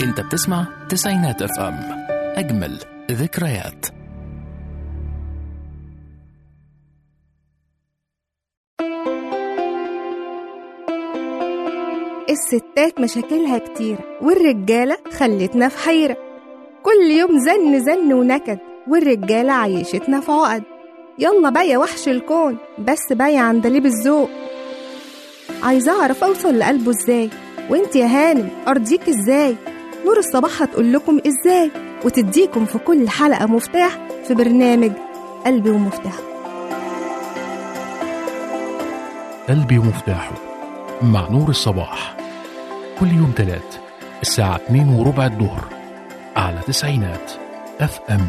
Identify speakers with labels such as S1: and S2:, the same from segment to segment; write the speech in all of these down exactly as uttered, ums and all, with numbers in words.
S1: انت بتسمع تسعينات اف ام، اجمل ذكريات.
S2: الستات مشاكلها كتير والرجالة خلتنا في حيرة، كل يوم زن زن ونكد والرجالة عيشتنا في عقد. يلا بقى يا وحش الكون، بس بقى يا عندليب الذوق. عايزة أعرف أوصل لقلبه إزاي، وإنت يا هانم أرضيك إزاي؟ نور الصباح هتقول لكم إزاي، وتديكم في كل حلقة مفتاح في برنامج قلبي ومفتاحه.
S1: قلبي ومفتاحه مع نور الصباح، كل يوم تلات الساعة اتنين وربع الظهر على تسعينات اف ام.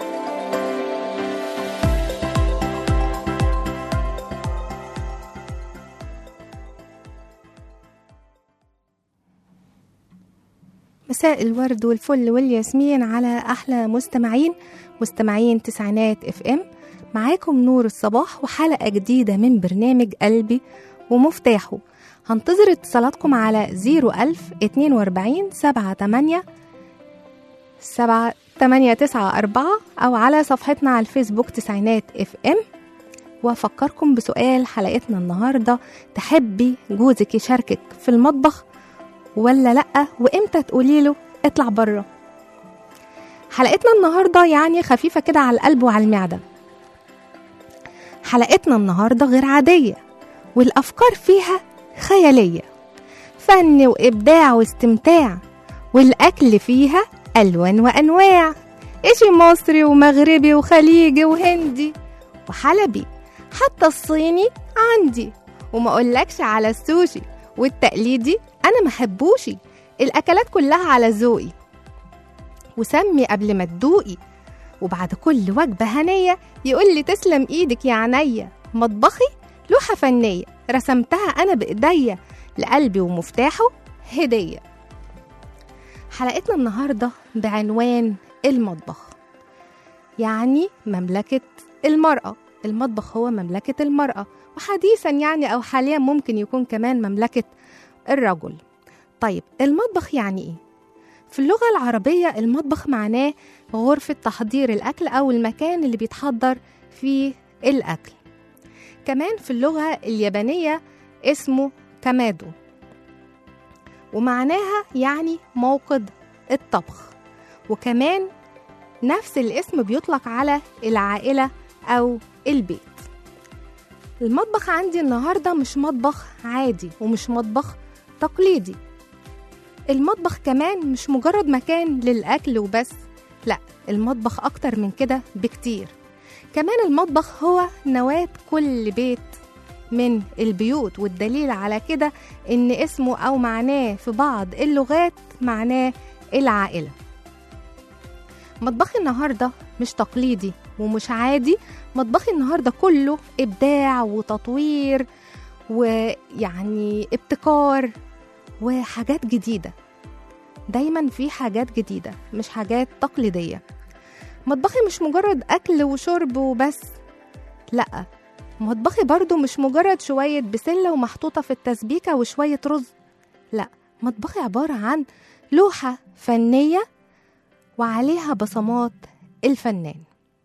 S2: مساء الورد والفل والياسمين على أحلى مستمعين مستمعين تسعينات اف ام. معاكم نور الصباح وحلقة جديدة من برنامج قلبي ومفتاحه. هنتظر اتصالاتكم على زيرو ألف اتنين واربعين سبعة تمانية سبعة تمانية تسعة أربعة أو على صفحتنا على الفيسبوك تسعينات اف ام. وأفكركم بسؤال حلقتنا النهاردة: تحبي جوزك يشاركك في المطبخ ولا لأ؟ وإمتى تقولي له اطلع بره؟ حلقتنا النهاردة يعني خفيفة كده على القلب وعلى المعدة. حلقتنا النهاردة غير عادية والأفكار فيها خيالية، فن وإبداع واستمتاع، والأكل فيها ألوان وأنواع، إشي مصري ومغربي وخليجي وهندي وحلبي، حتى الصيني عندي. وما أقولكش على السوشي والتقليدي أنا محبوشي، الأكلات كلها على ذوقي، وسمي قبل ما تدوقي، وبعد كل وجبة هنية يقول لي تسلم إيدك يا عينيا. مطبخي لوحة فنية رسمتها أنا بإيديا، لقلبي ومفتاحه هدية. حلقتنا النهاردة بعنوان المطبخ، يعني مملكة المرأة. المطبخ هو مملكة المرأة، وحديثا يعني أو حاليا ممكن يكون كمان مملكة الرجل. طيب المطبخ يعني إيه؟ في اللغة العربية المطبخ معناه غرفة تحضير الأكل أو المكان اللي بيتحضر فيه الأكل. كمان في اللغة اليابانية اسمه كامادو، ومعناها يعني موقد الطبخ. وكمان نفس الاسم بيطلق على العائلة أو البيت. المطبخ عندي النهاردة مش مطبخ عادي ومش مطبخ تقليدي. المطبخ كمان مش مجرد مكان للأكل وبس، لا، المطبخ أكتر من كده بكتير. كمان المطبخ هو نواة كل بيت من البيوت، والدليل على كده إن اسمه أو معناه في بعض اللغات معناه العائلة. مطبخي النهاردة مش تقليدي ومش عادي، مطبخي النهاردة كله إبداع وتطوير ويعني ابتكار وحاجات جديدة. دايما في حاجات جديدة مش حاجات تقليدية. مطبخي مش مجرد أكل وشرب وبس، لأ، مطبخي برضو مش مجرد شوية بسلة ومحطوطة في التسبيكة وشوية رز، لأ، مطبخي عبارة عن لوحة فنية وعليها بصمات الفنان.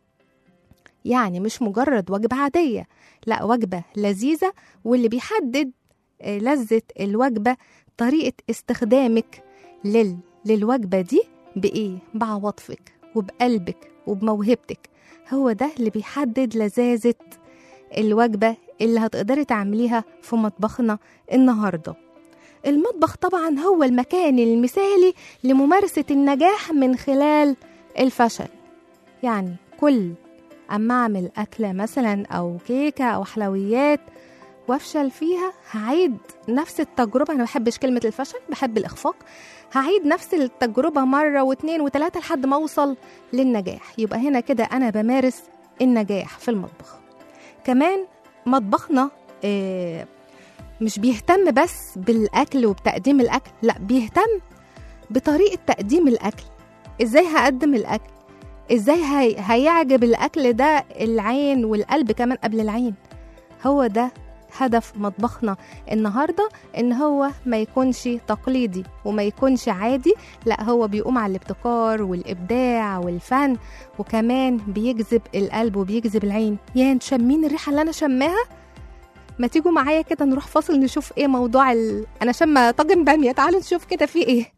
S2: يعني مش مجرد وجبة عادية، لأ، وجبة لذيذة، واللي بيحدد لذة الوجبة طريقة استخدامك لل... للوجبة دي بإيه؟ بعواطفك وبقلبك وبموهبتك. هو ده اللي بيحدد لذاذة الوجبة اللي هتقدري تعمليها في مطبخنا النهاردة. المطبخ طبعا هو المكان المثالي لممارسة النجاح من خلال الفشل. يعني كل أما أعمل أكلة مثلا أو كيكة أو حلويات وافشل فيها، هعيد نفس التجربة. أنا بحبش كلمة الفشل، بحب الإخفاق. هعيد نفس التجربة مرة واثنين وثلاثة لحد ما أوصل للنجاح. يبقى هنا كده أنا بمارس النجاح في المطبخ. كمان مطبخنا آه مش بيهتم بس بالأكل وبتقديم الأكل، لا، بيهتم بطريقة تقديم الأكل. إزاي هقدم الأكل، إزاي هي... هيعجب الأكل ده العين والقلب كمان قبل العين. هو ده هدف مطبخنا النهاردة إن هو ما يكونش تقليدي وما يكونش عادي، لا هو بيقوم على الابتكار والإبداع والفن، وكمان بيجذب القلب وبيجذب العين. يا انتوا شامين الريحة اللي أنا شماها؟ ما تيجوا معايا كده نروح فاصل نشوف ايه موضوع ال... أنا شامة طاجن بامية، تعالوا نشوف كده في ايه.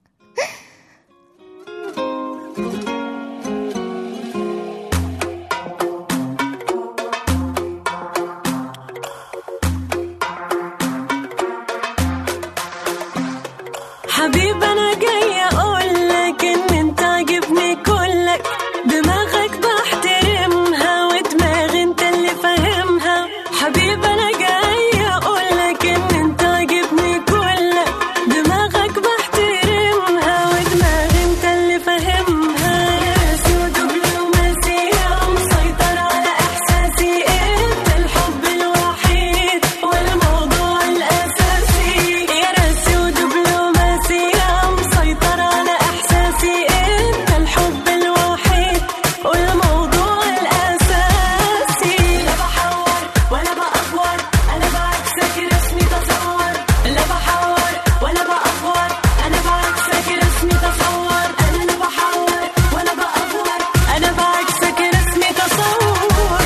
S3: حبيب أنا جاية أقولك إن أنت عاجبني كلك، دماغك بحترمها ودماغي أنت اللي فاهمها. حبيب أنا جاية أقولك إن أنت عاجبني كلك، دماغك بحترمها ودماغي أنت اللي فاهمها. راسي ودبلوماسية مسيطر على إحساسي، أنت الحب الوحيد والموضوع الأساسي. يا راسي ودبلوماسية مسيطر على إحساسي، أنت الحب الوحيد والموضوع الأساسي. لا بحور ولا بأفور، أنا بعكسك رسمي تصور. لا بحور ولا بأفور، أنا بعكسك رسمي تصور. أنا لا بحور ولا بأفور، أنا بعكسك رسمي تصور.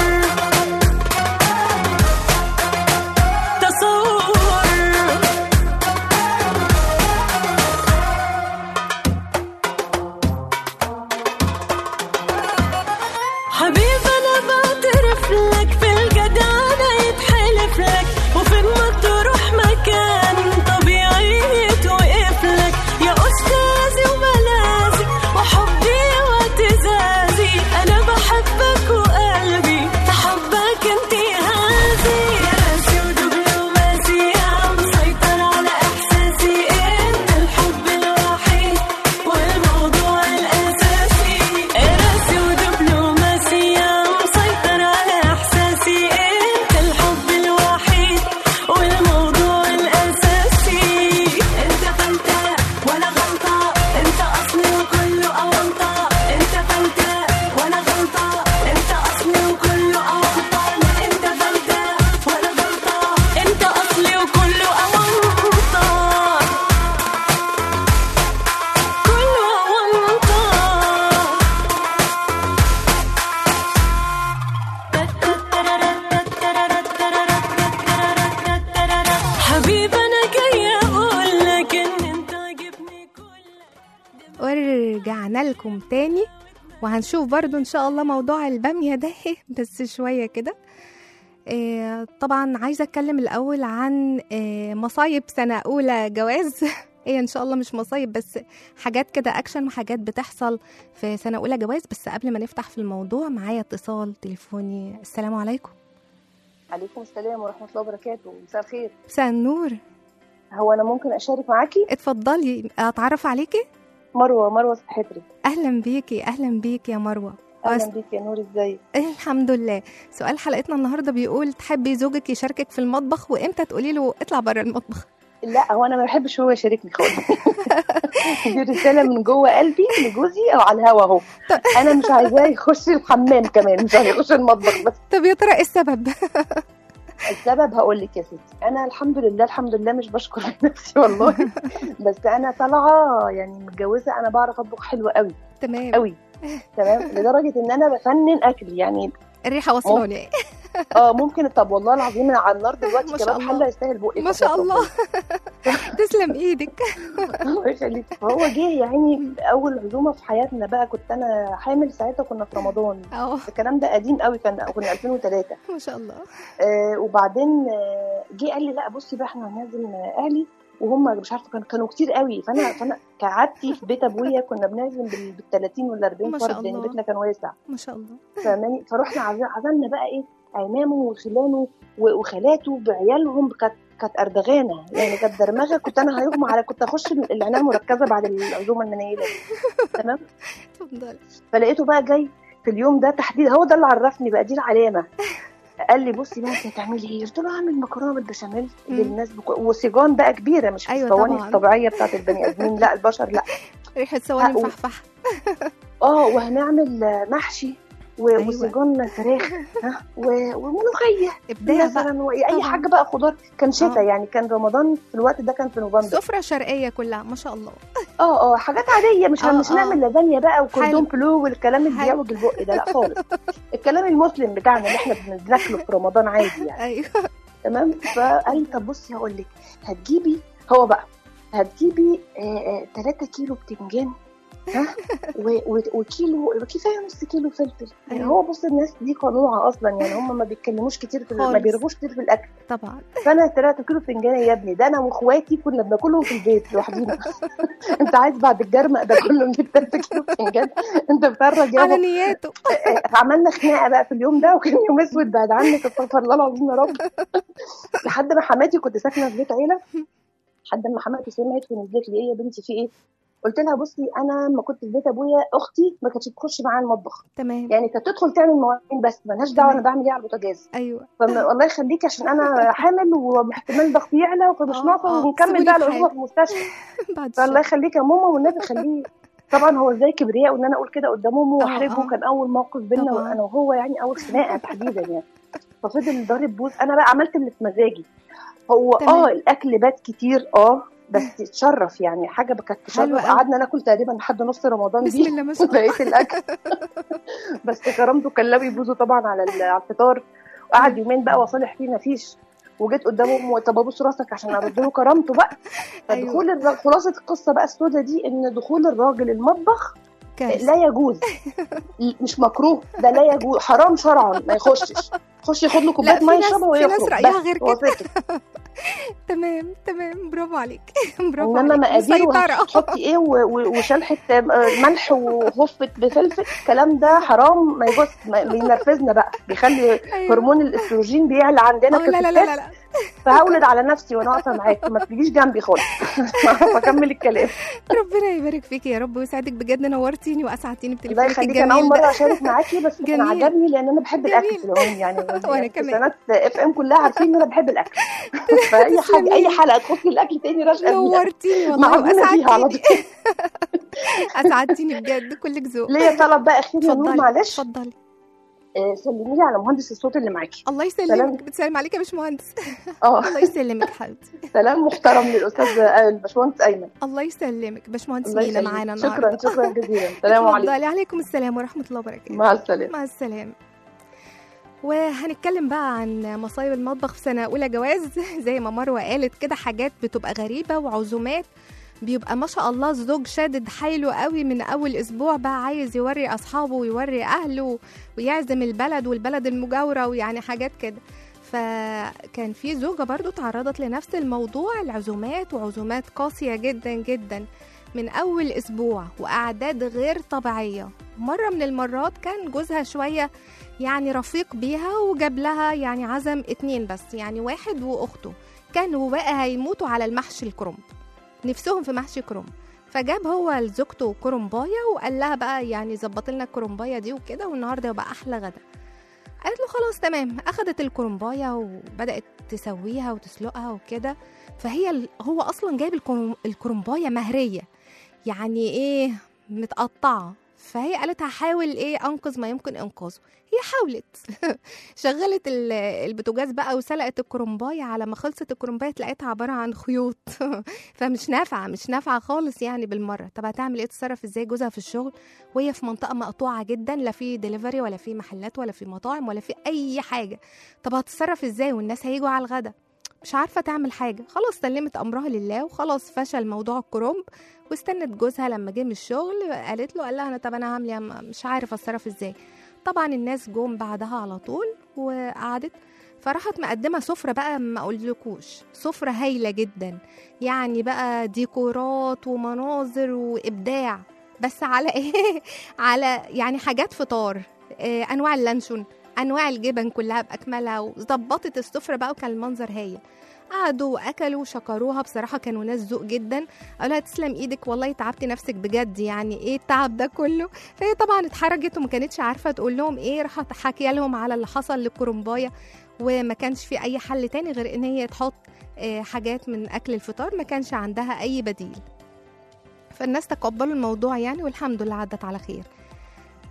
S3: تصور حبيب أنا بعترف لك، في الجدعنة يتحلف لك، وفي ما تروح مكان طبيعي يتوقف لك. يا أستاذي وملاذي وحبي واعتزازي، أنا بحبك وقلبي تحبك انتهازي. يا راسي ودبلوماسية مسيطر على إحساسي، أنت الحب الوحيد والموضوع الأساسي. يا راسي ودبلوماسية مسيطر على إحساسي، أنت الحب الوحيد والموضوع الأساسي. أنت فلتة ولا غلطة، أنت أصلي وكله أونطة. أنت فلتة ولا غلطة، أنت أصلي وكله أونطة. لا أنت فلتة ولا غلطة، أنت أصلي وكله أونطة. كله أونطة. حبيب أنا جاية أقولك إن أنت عاجبني كلك.
S2: ورجعنا لكم تاني، وهنشوف برضو ان شاء الله موضوع البامية ده بس شوية كده. إيه طبعا عايزة اتكلم الاول عن إيه مصايب سنة اولى جواز. هي ان شاء الله مش مصايب بس حاجات كده اكشن وحاجات بتحصل في سنة اولى جواز. بس قبل ما نفتح في الموضوع معايا اتصال تليفوني. السلام عليكم.
S4: عليكم السلام ورحمة الله وبركاته. مساء الخير.
S2: مساء النور.
S4: هو أنا ممكن أشارك معاكي؟
S2: اتفضلي اتعرف عليكي.
S4: مروة مروة حتري.
S2: اهلا بيكي. اهلا بيكي يا مروة.
S4: أهلا بيكي يا نور، إزاي؟
S2: الحمد لله. سؤال حلقتنا النهارده بيقول تحبي زوجك يشاركك في المطبخ وامتى تقولي له اطلع بره المطبخ؟
S4: لا هو أنا ما بحبش هو يشاركني خالص. دي رسالة من جوه قلبي لجوزي أو على الهوا أهو. أنا مش عايزاه يخش الحمام كمان، مش عايزاه يخش المطبخ بس.
S2: طب يا ترى ايه السبب؟
S4: السبب هقول لك يا ستي. انا الحمد لله الحمد لله مش بشكر نفسي والله. بس انا طالعه يعني متجوزه، انا بعرف اطبخ حلو قوي.
S2: تمام
S4: قوي تمام، لدرجه ان انا بفنن اكل يعني.
S2: الريحه وصلوني.
S4: اه ممكن. طب والله العظيم من على النار دلوقتي كباب حله يستاهل بقي.
S2: ما شاء الله. تسلم ايدك.
S4: الله يخليك. فهو جه يعني اول عزومه في حياتنا بقى، كنت انا حامل ساعتها، كنا في رمضان.
S2: اه
S4: الكلام ده قديم قوي، كان كنا ألفين وثلاثة.
S2: ما شاء الله.
S4: آه وبعدين آه جه قال لي لا بصي بقى احنا هنعزم اهلي وهم مش عارفه كانوا كانوا كتير قوي. فانا فانا كعادتي في بيت ابويا كنا بنعزم بال ثلاثين ولا أربعين فرد لان بيتنا كان واسع.
S2: ما شاء الله.
S4: فماني فروحنا عزمنا بقى ايه عمامه وخلانه وخالاته بعيالهم. كانت كانت اردغانه يعني، كانت درمغه. كنت انا هيغمى على كنت اخش العنايه المركزه بعد العزومه المنيله. تمام.
S2: اتفضلي.
S4: فلقيته بقى جاي في اليوم ده تحديدا، هو ده اللي عرفني بقى، دي العلامه. قال لي بصي بقى انت هتعملي ايه؟ قلت له هعمل مكرونه بالبشاميل للناس بك... وسيجان بقى كبيره، مش
S2: أيوة
S4: الصواني الطبيعيه بتاعت البني ادمين، لا البشر لا.
S2: ريحه صواني مفحفحه.
S4: اه وهنعمل محشي و-
S2: أيوة.
S4: وسجون فراخ ها و- وملوخيه
S2: ابداع بقى.
S4: مثلا، واي
S2: طبعاً.
S4: حاجه بقى خضار. كان
S2: آه.
S4: شتاء يعني، كان رمضان في الوقت ده كان في نوفمبر.
S2: سفرة شرقية كلها ما شاء الله.
S4: اه اه حاجات عاديه، مش
S2: آه،
S4: مش
S2: آه.
S4: هنعمل لازانيا بقى وكوردون
S2: حلو.
S4: بلو والكلام اللي
S2: حلو.
S4: بيعوج البق ده، لا خالص. الكلام المسلم بتاعنا اللي احنا بناكله في رمضان عادي يعني.
S2: ايوه
S4: تمام. فقال لي طب بصي هقول لك، هتجيبي هو بقى هتجيبي ثلاثة كيلو بتنجان ها و- و- وكيلو، كفايه نص كيلو فلفل. يعني
S2: أيوة.
S4: هو بص الناس دي قنوعه اصلا، يعني هم ما بيتكلموش كتير في ال- ما
S2: خالص.
S4: بيرغوش كتير في الاكل.
S2: طبعا.
S4: فانا ثلاثة كيلو بتنجان يا ابني، ده انا واخواتي كنا بناكلهم في البيت لوحدينا. انت عايز بعد الجرمق ده كله نجيب ثلاثة كيلو بتنجان؟ انت بتفرج يا
S2: على
S4: بابا.
S2: نياته.
S4: عملنا خناقه بقى في اليوم ده، وكان يوم اسود بعد عنك، استغفر الله العظيم يا رب. لحد ما حماتي، كنت ساكنه في بيت عيله، لحد ما حماتي سمعت ونزلت لي، ايه يا بنتي في ايه؟ قلت لها بصي انا لما كنت في بيت ابويا اختي ما كانتش بتخش معايا المطبخ،
S2: تمام.
S4: يعني كانت تدخل تعمل مواعين بس مالهاش دعوه انا
S2: تمام.
S4: بعمل ايه على البوتاجاز.
S2: ايوه.
S4: فالله يخليكي عشان انا حامل واحتمال ضغطي يعلى فمش
S2: آه،
S4: ناقصه،
S2: آه.
S4: ونكمل
S2: سيبوني
S4: بقى
S2: في
S4: الاسبوع
S2: حالي.
S4: في المستشفى.
S2: بعد
S4: فالله
S2: الشر.
S4: يخليك يا ماما والنبي خليه. طبعا هو ازاي كبرياء وان انا اقول كده قدام امه
S2: آه،
S4: واحرجه،
S2: آه.
S4: كان اول موقف بينا
S2: طبعاً.
S4: انا وهو، يعني اول خناقه تحديدا يعني. ففضل ضارب بوز، انا بقى عملت اللي في مزاجي. هو
S2: تمام.
S4: اه الاكل بات كتير اه بس تشرف يعني، حاجه كانت
S2: حلوة
S4: تشرف.
S2: أوي.
S4: قعدنا ناكل تقريبا لحد نص رمضان
S2: بسم
S4: دي
S2: الله ما شاء الله.
S4: بقيه الاكل. بس كرمته كان لاوي بوزه طبعا على ال- على الفطار. وقعد يومين بقى وصالح فيه مفيش، وجيت قدامه طب ابوس راسك عشان ارد له كرامته بقى.
S2: أيوة.
S4: فدخول الر- خلاصه القصه بقى السوداء دي، ان دخول الراجل المطبخ
S2: كارثة.
S4: لا يجوز. مش مكروه، ده لا يجوز، حرام شرعا ما يخشش. خش ياخد له
S2: لا،
S4: كوبايه
S2: في
S4: ميه
S2: ناس-
S4: يشربها
S2: في ناس
S4: ويخرج.
S2: رأيها
S4: بس
S2: غير كده.
S4: وصيتك.
S2: تمام تمام، برافو عليك. برافو
S4: انما
S2: عليك.
S4: مقادير
S2: مسيطرة.
S4: وهتحطي ايه و- و- وشلحه ملح وهفه بفلفل، الكلام ده حرام ما يجوز. ما- بينرفزنا بقى، بيخلي
S2: أيوة.
S4: هرمون الاستروجين بيعلى عندنا
S2: أه لا لا لا لا
S4: كستات.
S2: لا.
S4: فهولد على نفسي وانا واقفه معاك، ما تجيش جنبي خالص. اعرف اكمل الكلام.
S2: ربنا يبارك فيكي يا رب ويسعدك، بجد نورتيني واسعدتيني
S4: الله
S2: بتليفونك
S4: يخليك، انا اول
S2: الجميل
S4: مره
S2: ده.
S4: اشارك معاكي، بس كان
S2: جميل.
S4: عجبني لان انا بحب الاكل
S2: جميل.
S4: في العموم يعني.
S2: وأنا
S4: يعني
S2: كمان.
S4: سنات اف ام كلها عارفين ان انا بحب الاكل. فاي حاجه اي حلقه تخص الاكل تاني راشقه فيها.
S2: نورتيني والله
S4: معجونه فيها على
S2: واسعدتيني.
S4: طول.
S2: اسعدتيني بجد، كلك ذوق.
S4: ليا طلب بقى اخير يا نور
S2: اتفضلي
S4: معلش.
S2: اتفضلي.
S4: آه، سلمي لي على مهندس الصوت اللي معاكي.
S2: الله
S4: سلام.
S2: يسلمك. بتسلم عليك يا باشمهندس.
S4: اه
S2: الله يسلمك حبيبتي.
S4: سلام محترم للاستاذ آه، الباشمهندس ايمن.
S2: الله يسلمك. باشمهندس
S4: الله
S2: مينا
S4: يخليك.
S2: معانا
S4: شكرا
S2: النهارده.
S4: شكرا جزيلا. السلام عليكم.
S2: اتفضلي. عليكم السلام ورحمه الله وبركاته.
S4: مع السلامه.
S2: مع السلامه. وهنتكلم بقى عن مصايب المطبخ في سنه اولى جواز. زي ما مروه قالت كده، حاجات بتبقى غريبه وعزومات بيبقى ما شاء الله الزوج شادد حيله قوي من اول اسبوع، بقى عايز يوري اصحابه ويوري اهله ويعزم البلد والبلد المجاوره، ويعني حاجات كده. فكان في زوجه برضو تعرضت لنفس الموضوع، العزومات وعزومات قاسيه جدا جدا من اول اسبوع واعداد غير طبيعيه. مره من المرات كان جوزها شويه يعني رفيق بيها، وجاب لها يعني عزم اتنين بس، يعني واحد واخته، كانوا بقى هيموتوا على المحشي الكرنب، نفسهم في محشي كرنب. فجاب هو لزوجته كرنبايه وقال لها بقى يعني ظبط لنا الكرنبايه دي وكده، والنهارده يبقى احلى غدا. قالت له خلاص تمام. اخدت الكرنبايه وبدات تسويها وتسلقها وكده. فهي ال- هو اصلا جايب الكرم- الكرنبايه مهريه، يعني ايه متقطعه. فهي قالت هحاول ايه انقذ ما يمكن انقاذه. هي حاولت. شغلت ال- البوتاجاز بقى وسلقت الكرنبايه. على ما خلصت الكرنبايه لقيتها عباره عن خيوط. فمش نافعه مش نافعه خالص يعني بالمره. طب هتعمل ايه؟ تتصرف ازاي؟ جوزها في الشغل وهي في منطقه مقطوعه جدا، لا في ديليفري ولا في محلات ولا في مطاعم ولا في اي حاجه. طب هتتصرف ازاي والناس هيجوا على الغدا؟ مش عارفه تعمل حاجه. خلاص سلمت امرها لله وخلاص فشل موضوع الكرنب. واستنت جوزها لما جه من الشغل. قالت له قال لها انا طب انا هعمل إيه؟ مش عارف اتصرف ازاي. طبعا الناس جم بعدها على طول وقعدت. فراحت مقدمه سفره بقى، ما اقولكوش سفره هايله جدا، يعني بقى ديكورات ومناظر وابداع. بس على ايه؟ على يعني حاجات فطار، إيه، انواع اللانشون، انواع الجبن كلها باكملها، وظبطت السفره بقى وكان المنظر هايل. قعدوا واكلوا وشكروها. بصراحه كانوا ناس ذوق جدا. قالوا لها تسلم ايدك والله تعبتي نفسك بجد، يعني ايه التعب ده كله؟ فهي طبعا اتحرجت وما كانتش عارفه تقول لهم ايه. راحت حكي لهم على اللي حصل للكرنبايه، وما كانش في اي حل تاني غير ان هي تحط آه، حاجات من اكل الفطار، ما كانش عندها اي بديل. فالناس تقبلوا الموضوع يعني، والحمد لله عدت على خير.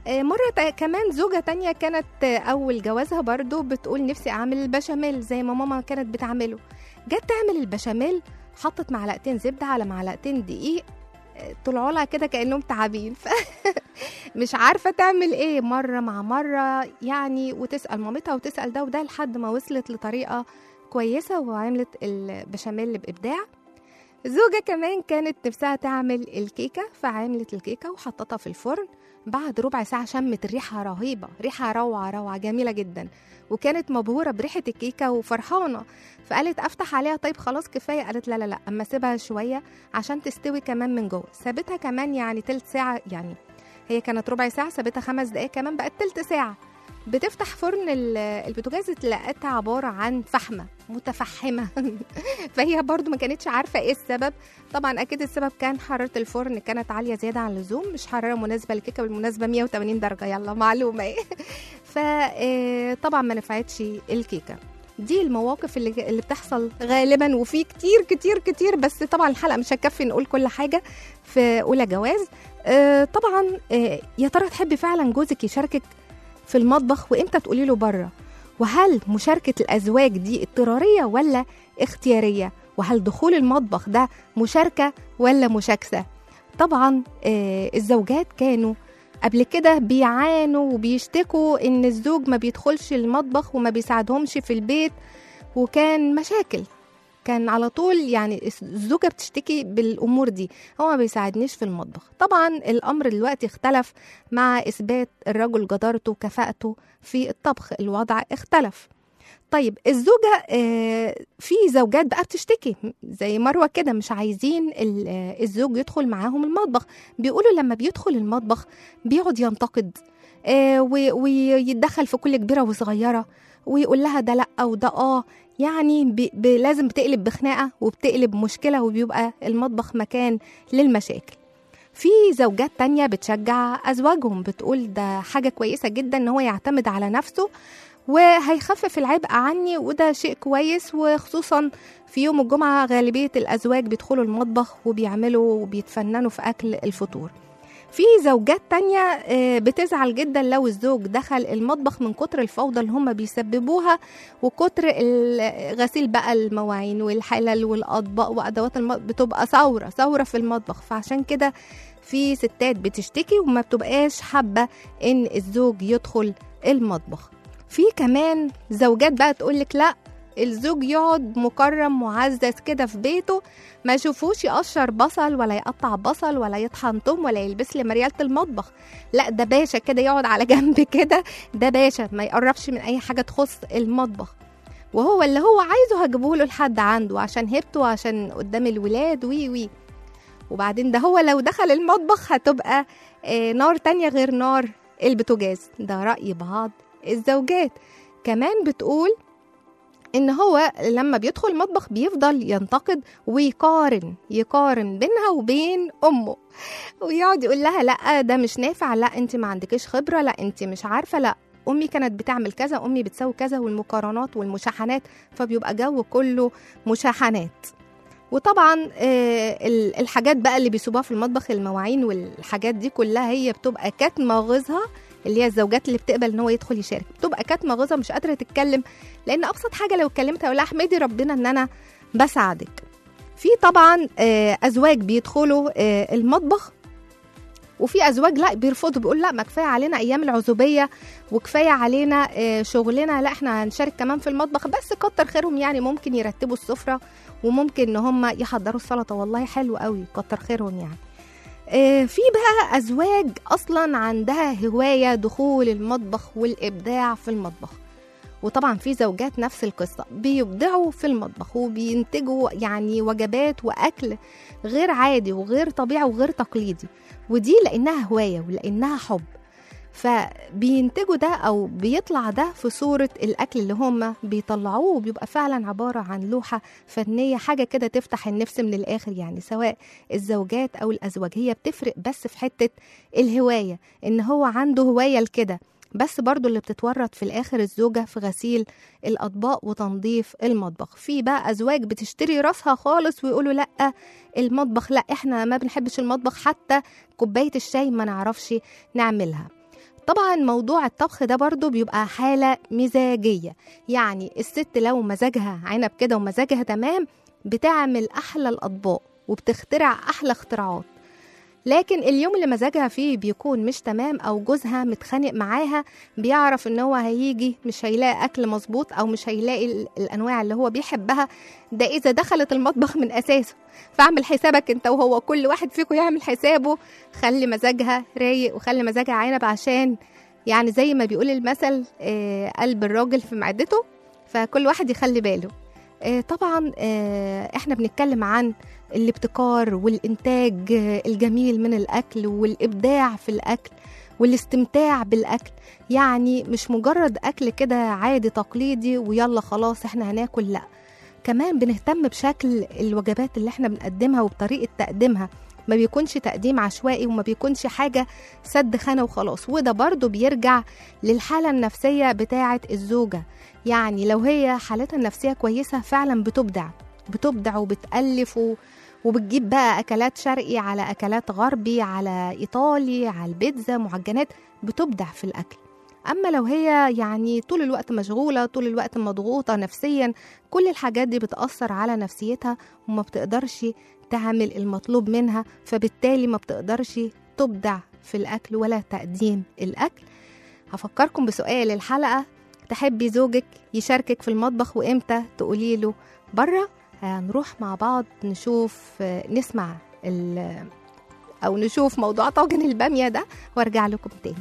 S2: آه، مرة تا- كمان زوجة تانية كانت آه، أول جوازها برضو بتقول نفسي أعمل البشاميل زي ما ماما كانت بتعمله. جت تعمل البشاميل، حطت معلقتين زبدة على معلقتين دقيق، آه، طلعوا لها كده كأنهم تعابين. ف- مش عارفة تعمل إيه، مرة مع مرة يعني، وتسأل مامتها وتسأل ده وده لحد ما وصلت لطريقة كويسة وعملت البشاميل بإبداع. زوجة كمان كانت نفسها تعمل الكيكة، فعملت الكيكة وحطتها في الفرن. بعد ربع ساعة شمت الريحة رهيبة، ريحة روعة روعة جميلة جدا، وكانت مبهورة بريحة الكيكة وفرحانة. فقالت أفتح عليها، طيب خلاص كفاية. قالت لا لا لا، أما سيبها شوية عشان تستوي كمان من جوه. سابتها كمان يعني تلت ساعة، يعني هي كانت ربع ساعة، سابتها خمس دقايق كمان بقت تلت ساعة. بتفتح فرن ال- البوتاجاز لقيتها عبارة عن فحمة متفحمة. فهي برضو ما كانتش عارفة ايه السبب. طبعا اكيد السبب كان حرارة الفرن كانت عالية زيادة عن اللزوم، مش حرارة مناسبة للكيكة، بالمناسبة مية وتمانين درجة، يلا معلومة. فطبعا ما نفعتش الكيكة. دي المواقف اللي اللي بتحصل غالبا، وفي كتير كتير كتير، بس طبعا الحلقة مش هتكفي نقول كل حاجة في أولى جواز. آه، طبعا آه، يا ترى تحبي فعلا جوزك يشاركك في المطبخ، وامتى تقولي له بره؟ وهل مشاركة الأزواج دي اضطرارية ولا اختيارية؟ وهل دخول المطبخ ده مشاركة ولا مشاكسة؟ طبعا آه، الزوجات كانوا قبل كده بيعانوا وبيشتكوا ان الزوج ما بيدخلش المطبخ وما بيساعدهمش في البيت، وكان مشاكل. كان على طول يعني الزوجة بتشتكي بالأمور دي، هو ما بيساعدنيش في المطبخ. طبعا الأمر دلوقتي اختلف مع إثبات الرجل جدارته وكفاءته في الطبخ، الوضع اختلف. طيب الزوجة آه، في زوجات بقى بتشتكي زي مروة كده، مش عايزين ال- آه، الزوج يدخل معاهم المطبخ. بيقولوا لما بيدخل المطبخ بيقعد ينتقد آه، و- ويتدخل في كل كبيرة وصغيرة، ويقول لها ده لأ وده آه، يعني ب- ب- لازم بتقلب بخناقة وبتقلب مشكلة، وبيبقى المطبخ مكان للمشاكل. في زوجات تانية بتشجع أزواجهم، بتقول ده حاجة كويسة جدا إن هو يعتمد على نفسه وهيخفف العبء عني، وده شيء كويس. وخصوصا في يوم الجمعة غالبية الأزواج بيدخلوا المطبخ وبيعملوا وبيتفننوا في أكل الفطور. في زوجات تانية آه، بتزعل جدا لو الزوج دخل المطبخ من كتر الفوضى اللي هم بيسببوها، وكتر ال- غسيل بقى المواعين والحلل والأطباق وأدوات المطبخ، بتبقى ثورة ثورة في المطبخ. فعشان كده في ستات بتشتكي وما بتبقاش حابة إن الزوج يدخل المطبخ. في كمان زوجات بقى تقولك لا، الزوج يقعد مكرم معزز كده في بيته، ما يشوفوش يقشر بصل ولا يقطع بصل ولا يطحن توم ولا يلبس لي مريالة المطبخ. لا، ده باشا كده يقعد على جنب كده، ده باشا ما يقربش من اي حاجة تخص المطبخ، وهو اللي هو عايزه هجيبه لحد عنده عشان هيبته وعشان قدام الولاد وي وي. وبعدين ده هو لو دخل المطبخ هتبقى آه، نار تانية غير نار البوتاجاز. ده رأي بعض الزوجات. كمان بتقول ان هو لما بيدخل المطبخ بيفضل ينتقد ويقارن يقارن بينها وبين امه، ويقعد يقول لها لا ده مش نافع، لا انت ما عندكيش خبره، لا انت مش عارفه، لا امي كانت بتعمل كذا، امي بتسوي كذا، والمقارنات والمشاحنات. فبيبقى جو كله مشاحنات. وطبعا آه، ال- الحاجات بقى اللي بيسوبوها في المطبخ، المواعين والحاجات دي كلها، هي بتبقى كاتمه غيظها، اللي هي الزوجات اللي بتقبل ان هو يدخل يشارك، بتبقى كاتمه غيظها مش قادره تتكلم، لان ابسط حاجه لو اتكلمت اقول لها احمدي ربنا ان انا بساعدك. في طبعا آه، ازواج بيدخلوا آه، المطبخ، وفي ازواج لا بيرفضوا، بيقول لا ما كفايه علينا ايام العزوبيه وكفايه علينا آه، شغلنا، لا احنا هنشارك كمان في المطبخ. بس كتر خيرهم، يعني ممكن يرتبوا السفره وممكن ان هم يحضروا السلطه، والله حلو قوي، كتر خيرهم يعني. آه، في بقى أزواج أصلا عندها هواية دخول المطبخ والإبداع في المطبخ، وطبعا في زوجات نفس القصة، بيبدعوا في المطبخ وبينتجوا يعني وجبات وأكل غير عادي وغير طبيعي وغير تقليدي، ودي لأنها هواية ولأنها حب. فبينتجوا ده أو بيطلع ده في صورة الأكل اللي هم بيطلعوه، وبيبقى فعلا عبارة عن لوحة فنية، حاجة كده تفتح النفس من الآخر. يعني سواء الزوجات أو الأزواج، هي بتفرق بس في حتة الهواية، إن هو عنده هواية لكده. بس برضو اللي بتتورط في الآخر الزوجة في غسيل الأطباق وتنظيف المطبخ. في بقى أزواج بتشتري راسها خالص ويقولوا لأ المطبخ، لأ إحنا ما بنحبش المطبخ، حتى كوباية الشاي ما نعرفش نعملها. طبعا موضوع الطبخ ده برضو بيبقى حالة مزاجية، يعني الست لو مزاجها عنب كده ومزاجها تمام بتعمل أحلى الأطباق وبتخترع أحلى اختراعات. لكن اليوم اللي مزاجها فيه بيكون مش تمام أو جوزها متخانق معاها، بيعرف إن هو هيجي مش هيلاقي أكل مظبوط أو مش هيلاقي ال- الأنواع اللي هو بيحبها، ده إذا دخلت المطبخ من أساسه. فاعمل حسابك أنت وهو، كل واحد فيكم يعمل حسابه، خلي مزاجها رايق وخلي مزاجها عنب، عشان يعني زي ما بيقول المثل آه قلب الراجل في معدته، فكل واحد يخلي باله. آه طبعا آه احنا بنتكلم عن الابتكار والإنتاج الجميل من الأكل والإبداع في الأكل والاستمتاع بالأكل، يعني مش مجرد أكل كده عادي تقليدي ويلا خلاص احنا هناكل، لا، كمان بنهتم بشكل الوجبات اللي احنا بنقدمها وبطريقة تقديمها، ما بيكونش تقديم عشوائي وما بيكونش حاجة سد خانة وخلاص. وده برضو بيرجع للحالة النفسية بتاعة الزوجة، يعني لو هي حالتها النفسية كويسة فعلا بتبدع بتبدع وبتألف و... وبتجيب بقى أكلات شرقي على أكلات غربي على إيطالي على البيتزا معجنات، بتبدع في الأكل. أما لو هي يعني طول الوقت مشغولة طول الوقت مضغوطة نفسيا، كل الحاجات دي بتأثر على نفسيتها وما بتقدرش تعمل المطلوب منها، فبالتالي ما بتقدرش تبدع في الأكل ولا تقديم الأكل. هفكركم بسؤال الحلقة، تحبي زوجك يشاركك في المطبخ وإمتى تقولي له بره؟ هنروح مع بعض نشوف نسمع أو نشوف موضوع طاجن البامية ده وارجع لكم تاني.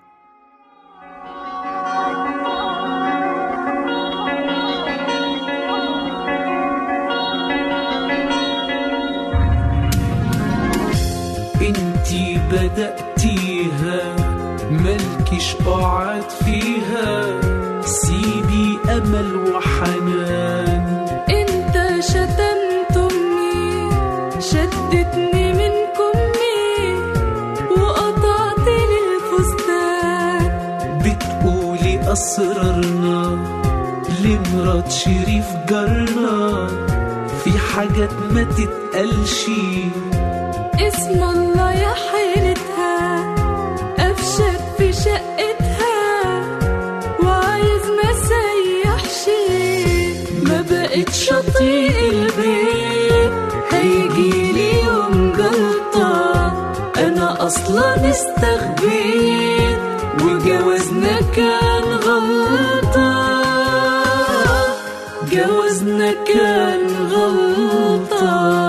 S5: انتي بدأتيها ملكش قعد فيها، سيبي أمل وحنان.
S3: انت شتمت امي، شدتني من كمي وقطعت لي الفستان.
S5: بتقولي أسرارنا لمرات شريف جارنا، في حاجات ما تتقالش.
S3: اسم الله يا حيرتها، أفشت في شقتها وعايز ما سيحش. ما بقتش أطيق البيت، هيجيلي يوم جلطة. أنا أصلا استخبيت وجوازنا كان غلطة، جوازنا كان غلطة.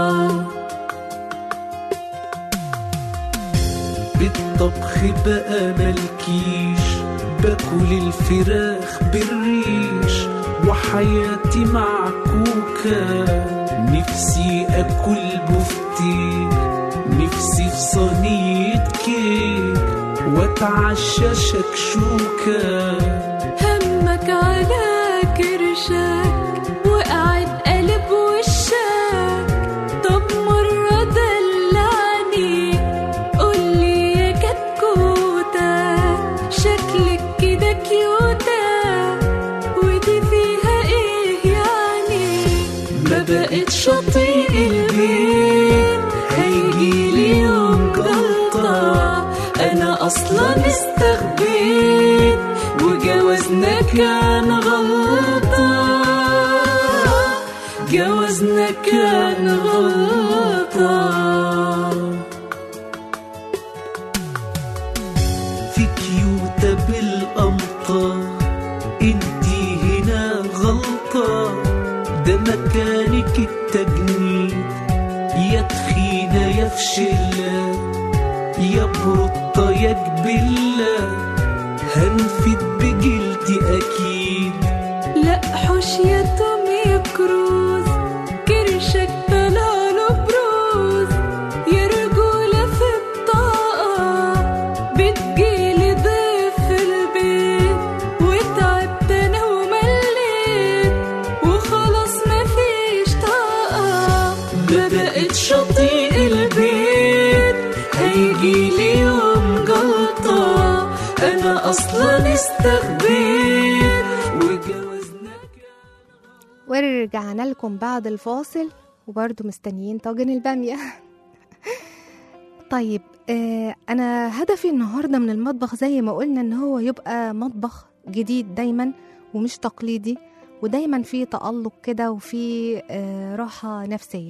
S5: بالطبخ بقى ملكيش، باكل الفراخ بالريش وحياتي معكوكة. نفسي أكل بفتيك، نفسي في صينية كيك واتعشى شكشوكة.
S3: همك على كرشك وقعد قلب وشك، طب مرة دلعني قولي يا كتكوتة، شكلك كده كيوتة ودي فيها ايه يعني.
S5: ما بقتش أطيق البيت، هيجيلي يوم جلطة. أنا أصلا استخبيت وجوازنا كان غلطة، جوازنا كان غلطة. في كيوتة بالأمطار، انتي هنا غلطة. ده مكانك التجنيد، يا تخينة يا فشلة، يا بروطة يا جبلة. هنفد بجلدي أكيد،
S3: لا حوش يا تومي كروز، كرشك طلعله بروز. يا رجولة في الطاقة، بتجيلي ضيف في البيت وتعبت أنا ومليت وخلاص مفيش طاقة.
S5: ما بقتش أطيق البيت، هيجيلي يوم جلطة. أنا أصلا استخبيت وجوازنا كان.
S2: ورجعنا لكم بعد الفاصل وبرضو مستنيين طاجن البامية. طيب آه أنا هدفي النهاردة من المطبخ زي ما قلنا إن هو يبقى مطبخ جديد دايما ومش تقليدي، ودايما فيه تألق كده وفيه آه راحة نفسية.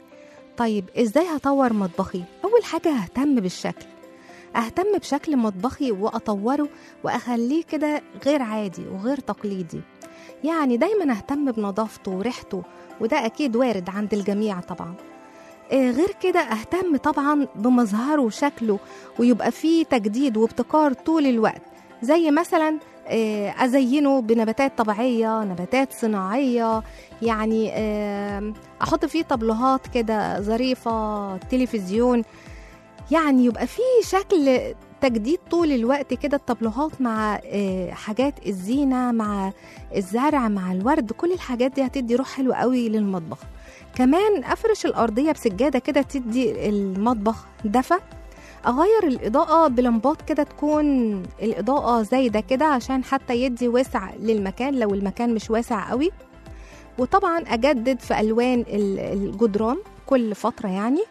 S2: طيب إزاي هطور مطبخي؟ أول حاجة ههتم بالشكل، أهتم بشكل مطبخي وأطوره وأخليه كده غير عادي وغير تقليدي. يعني دايما أهتم بنظافته وريحته، وده أكيد وارد عند الجميع طبعا. آه غير كده أهتم طبعا بمظهره وشكله، ويبقى فيه تجديد وابتكار طول الوقت، زي مثلا آه أزينه بنباتات طبيعية، نباتات صناعية، يعني آه أحط فيه طبلوهات كده ظريفة، تلفزيون، يعني يبقى فيه شكل تجديد طول الوقت كده. الطبلوهات مع حاجات الزينة مع الزرع مع الورد، كل الحاجات دي هتدي روح حلوة قوي للمطبخ. كمان أفرش الأرضية بسجادة كده تدي المطبخ دفى. أغير الإضاءة بلمبات كده تكون الإضاءة زايدة كده عشان حتى يدي وسع للمكان لو المكان مش واسع قوي. وطبعا أجدد في ألوان الجدران كل فترة يعني.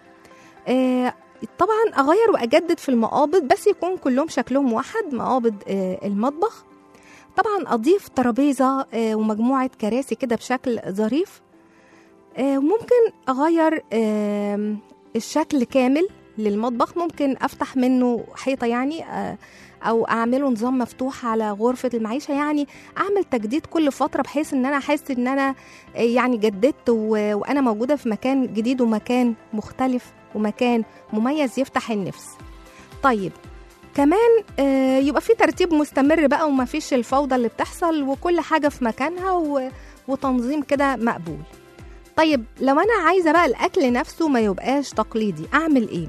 S2: آه طبعا أغير وأجدد في المقابض، بس يكون كلهم شكلهم واحد، مقابض آه المطبخ. طبعا أضيف ترابيزة آه ومجموعة كراسي كده بشكل ظريف. آه ممكن أغير آه الشكل كامل للمطبخ، ممكن أفتح منه حيطة يعني آه أو أعمله نظام مفتوح على غرفة المعيشة، يعني أعمل تجديد كل فترة بحيث إن أنا أحس إن أنا يعني جددت وأنا موجودة في مكان جديد ومكان مختلف ومكان مميز يفتح النفس. طيب كمان آه يبقى في ترتيب مستمر بقى، وما فيش الفوضى اللي بتحصل، وكل حاجة في مكانها وتنظيم كده مقبول. طيب لو أنا عايزة بقى الأكل نفسه ما يبقاش تقليدي، أعمل إيه؟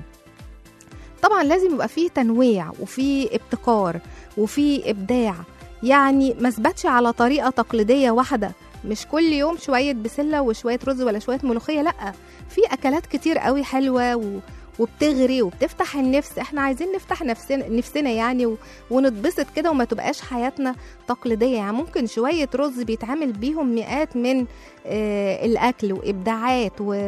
S2: طبعا لازم يبقى فيه تنويع وفيه ابتكار وفيه إبداع، يعني ما اثبتش على طريقة تقليدية واحدة، مش كل يوم شوية بسلة وشوية رز ولا شوية ملوخية، لأ، في أكلات كتير قوي حلوة و... وبتغري وبتفتح النفس. احنا عايزين نفتح نفسنا, نفسنا يعني و... ونتبسط كده وما تبقاش حياتنا تقليدية. يعني ممكن شوية رز بيتعمل بيهم مئات من آه الأكل وإبداعات و...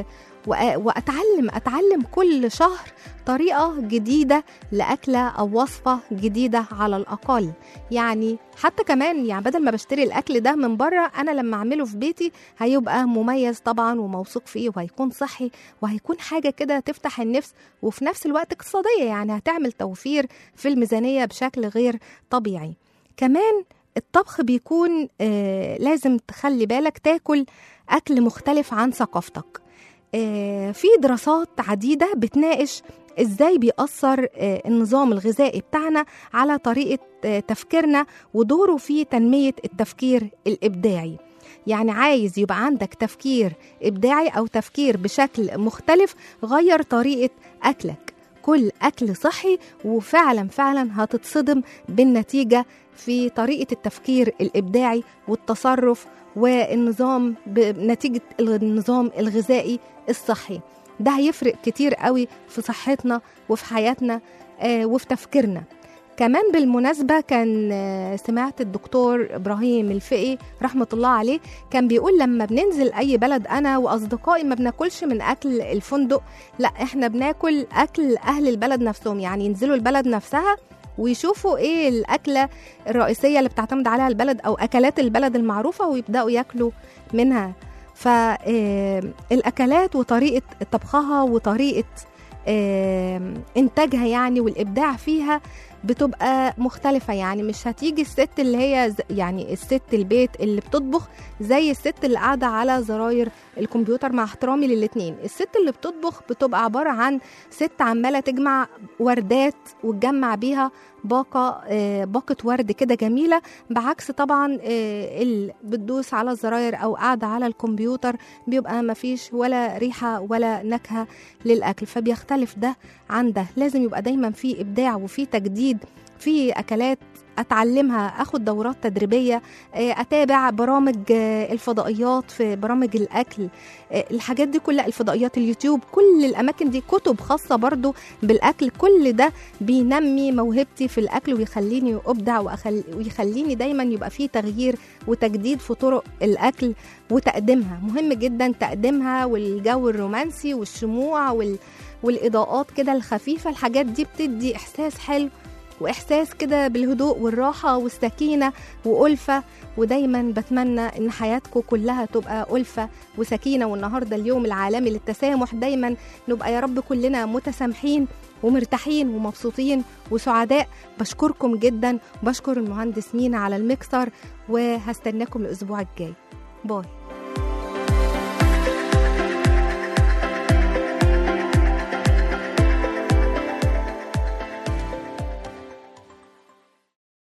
S2: وأتعلم أتعلم كل شهر طريقة جديدة لأكلة أو وصفة جديدة على الأقل. يعني حتى كمان يعني بدل ما بشتري الأكل ده من بره، أنا لما أعمله في بيتي هيبقى مميز طبعا وموثوق فيه، وهيكون صحي، وهيكون حاجة كده تفتح النفس، وفي نفس الوقت اقتصادية، يعني هتعمل توفير في الميزانية بشكل غير طبيعي. كمان الطبخ بيكون آه لازم تخلي بالك تاكل أكل مختلف عن ثقافتك. في دراسات عديدة بتناقش ازاي بيأثر النظام الغذائي بتاعنا على طريقة تفكيرنا ودوره في تنمية التفكير الإبداعي. يعني عايز يبقى عندك تفكير إبداعي أو تفكير بشكل مختلف، غير طريقة أكلك، كل أكل صحي، وفعلا فعلا هتتصدم بالنتيجة في طريقة التفكير الإبداعي والتصرف والنظام بنتيجة النظام الغذائي الصحي. ده هيفرق كتير قوي في صحتنا وفي حياتنا آه وفي تفكيرنا. كمان بالمناسبة كان آه سمعت الدكتور إبراهيم الفقي رحمة الله عليه كان بيقول لما بننزل أي بلد أنا وأصدقائي ما بناكلش من أكل الفندق، لا إحنا بناكل أكل أهل البلد نفسهم، يعني ينزلوا البلد نفسها ويشوفوا ايه الأكلة الرئيسية اللي بتعتمد عليها البلد أو أكلات البلد المعروفة ويبدأوا ياكلوا منها. فالأكلات وطريقة طبخها وطريقة إنتاجها يعني والإبداع فيها بتبقى مختلفة. يعني مش هتيجي الست اللي هي يعني الست البيت اللي بتطبخ زي الست اللي قاعدة على زراير الكمبيوتر، مع احترامي للاتنين. الست اللي بتطبخ بتبقى عبارة عن ست عمالة تجمع وردات وتجمع بيها باقة آه باقة ورد كده جميلة، بعكس طبعا آه اللي بتدوس على الزراير أو قاعدة على الكمبيوتر بيبقى مفيش ولا ريحة ولا نكهة للأكل. فبيختلف ده عن ده. لازم يبقى دايما في إبداع وفي تجديد في أكلات أتعلمها، أخد دورات تدريبية، أتابع برامج الفضائيات في برامج الأكل، الحاجات دي كلها، الفضائيات اليوتيوب، كل الأماكن دي، كتب خاصة برضو بالأكل. كل ده بينمي موهبتي في الأكل ويخليني أبدع وأخل... ويخليني دايما يبقى فيه تغيير وتجديد في طرق الأكل وتقديمها. مهم جدا تقديمها، والجو الرومانسي والشموع وال... والإضاءات كده الخفيفة، الحاجات دي بتدي إحساس حلو وإحساس كده بالهدوء والراحة والسكينة وألفة. ودايما بتمنى إن حياتكم كلها تبقى ألفة وسكينة. والنهاردة اليوم العالمي للتسامح، دايما نبقى يا رب كلنا متسامحين ومرتاحين ومبسوطين وسعداء. بشكركم جدا، وبشكر المهندس مينا على المكسر، وهستناكم الأسبوع الجاي. باي.